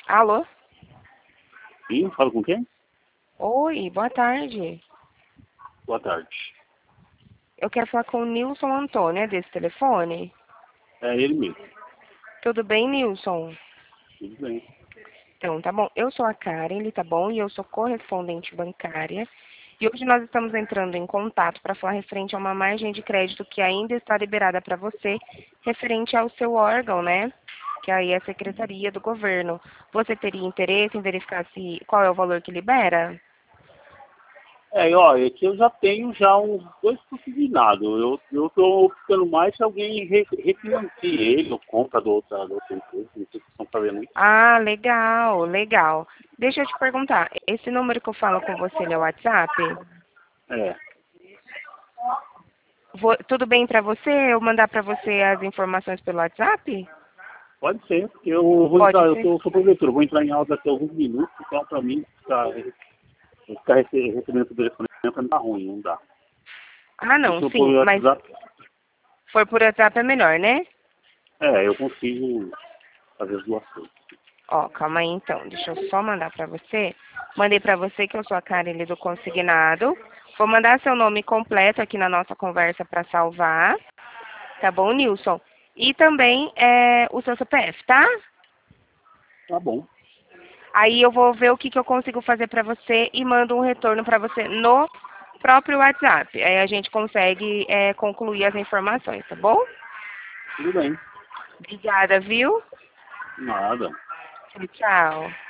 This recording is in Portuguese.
Alô? Sim, fala com quem? Oi, boa tarde. Boa tarde. Eu quero falar com o Nilson Antônio, é desse telefone? É ele mesmo. Tudo bem, Nilson? Tudo bem. Então, tá bom. Eu sou a Karen, tá bom? E eu sou correspondente bancária. E hoje nós estamos entrando em contato para falar referente a uma margem de crédito que ainda está liberada para você, referente ao seu órgão, né? Que aí é a Secretaria do Governo. Você teria interesse em verificar se qual é o valor que libera? É que eu já tenho já uns dois consignados. Eu tô optando mais se alguém refinancie ele ou compra da outra empresa. Não sei se vocês estão fazendo isso. Ah, legal, legal. Deixa eu te perguntar, esse número que eu falo com você, ele é o WhatsApp? É, Tudo bem para você eu mandar para você as informações pelo WhatsApp? pode ser, porque eu vou Pode entrar, ser? sou provedor, eu vou entrar em aula daqui a alguns minutos, então pra mim ficar recebendo por telefone não tá ruim, não dá. Ah, Se não, for por sim, mas WhatsApp, for por WhatsApp é melhor, né? eu consigo fazer as duas coisas. Ó, calma aí então, deixa eu só mandar para você. Mandei para você que eu sou a Karen do Consignado. Vou mandar seu nome completo aqui na nossa conversa para salvar, tá bom, Nilson? E também o seu CPF, tá? Tá bom, Aí eu vou ver o que eu consigo fazer para você e mando um retorno para você no próprio WhatsApp. Aí a gente consegue concluir as informações, tá bom? tudo bem. Obrigada, viu? Nada. Tchau.